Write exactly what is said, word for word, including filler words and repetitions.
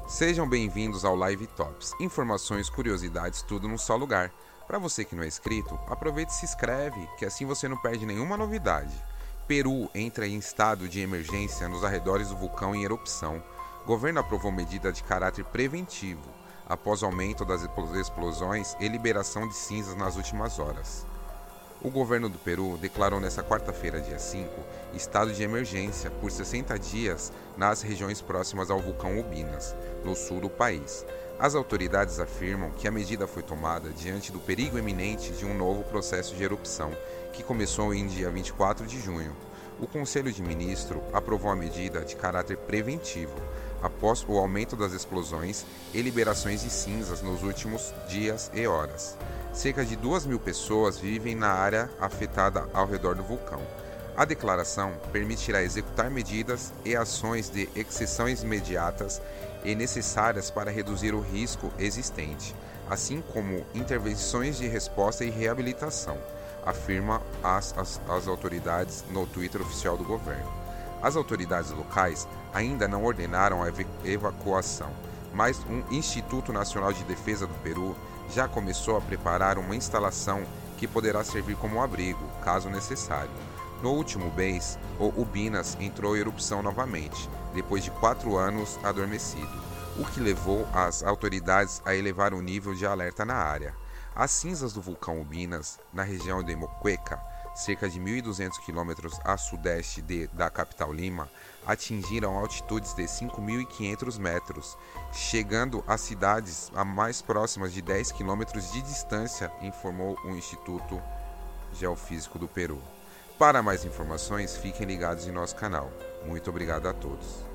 Sejam bem-vindos ao Live Tops, informações, curiosidades, tudo num só lugar. Para você que não é inscrito, aproveite e se inscreve, que assim você não perde nenhuma novidade. Peru entra em estado de emergência nos arredores do vulcão em erupção. Governo aprovou medida de caráter preventivo, após aumento das explosões e liberação de cinzas nas últimas horas. O governo do Peru declarou nesta quarta-feira, dia cinco, estado de emergência por sessenta dias nas regiões próximas ao vulcão Ubinas, no sul do país. As autoridades afirmam que a medida foi tomada diante do perigo iminente de um novo processo de erupção, que começou em dia vinte e quatro de junho. O Conselho de Ministros aprovou a medida de caráter preventivo, após o aumento das explosões e liberações de cinzas nos últimos dias e horas. Cerca de duas mil pessoas vivem na área afetada ao redor do vulcão. A declaração permitirá executar medidas e ações de exceções imediatas e necessárias para reduzir o risco existente, assim como intervenções de resposta e reabilitação, afirma as, as, as autoridades no Twitter oficial do governo. As autoridades locais ainda não ordenaram a evacuação, mas um Instituto Nacional de Defesa do Peru já começou a preparar uma instalação que poderá servir como abrigo, caso necessário. No último mês, o Ubinas entrou em erupção novamente, depois de quatro anos adormecido, o que levou as autoridades a elevar o nível de alerta na área. As cinzas do vulcão Ubinas, na região de Moqueca, cerca de mil e duzentos quilômetros a sudeste de, da capital Lima, atingiram altitudes de cinco mil e quinhentos metros, chegando a cidades a mais próximas de dez quilômetros de distância, informou o Instituto Geofísico do Peru. Para mais informações, fiquem ligados em nosso canal. Muito obrigado a todos.